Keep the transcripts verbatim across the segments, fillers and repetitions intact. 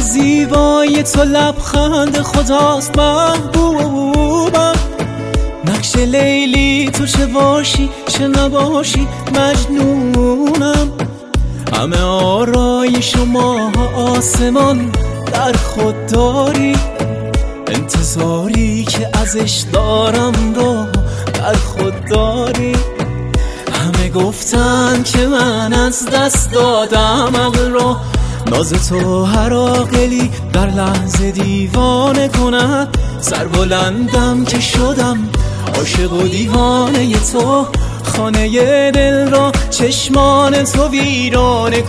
زیبایی تو لبخند خداست محبوبم، نقش لیلی تو چه باشی چه نباشی مجنونم. همه آرایش و ماه آسمان در خود داری، انتظاری که ازش دارم رو در خود داری. همه گفتن که من از دست دادم عقل رو، ناز تو هر عاقلی در لحظه دیوانه کند. سربلندم که شدم عاشق و دیوانه تو، خانه دل را چشمان تو ویرانه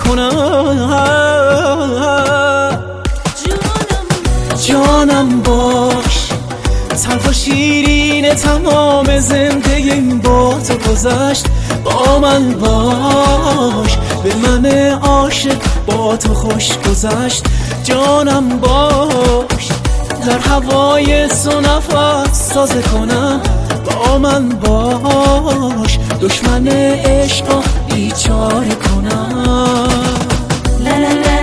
کند. جانم باش، تلخ و شیرین تمام زندگیم با تو گذشت. با من باش، به من عاشق با تو خوش گذشت. جانم باش، در هوای تو نفس تازه کنم. با من باش، دشمن عشق را بیچاره کنم. لا لا لا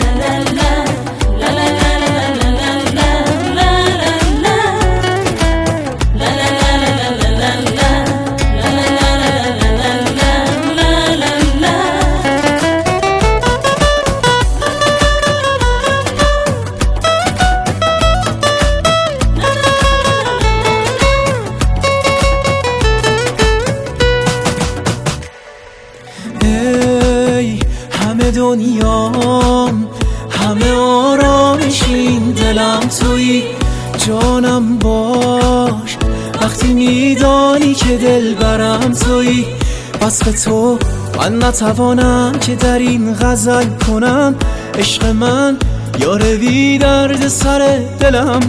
همه دنیام، همه آرامش این دلم تویی. جانم باش، وقتی میدانی که دل برم تویی. وصف تو من نتوانم که در این غزل کنم. عشق من یار بی درد سر دلم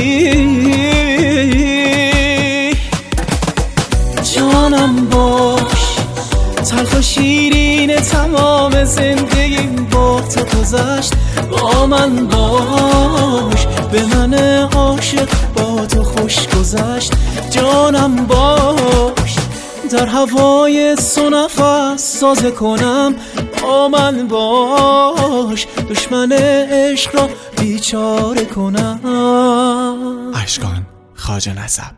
تویی. جانم باش، تلخ و شیرین تمام زندگیم با تو گذشت. با من باش، به من عاشق با تو خوش گذشت. جانم باش، در هوای تو نفس تازه کنم. با من باش، دشمن عشق را بیچاره کنم. اشکان خواجه نسب.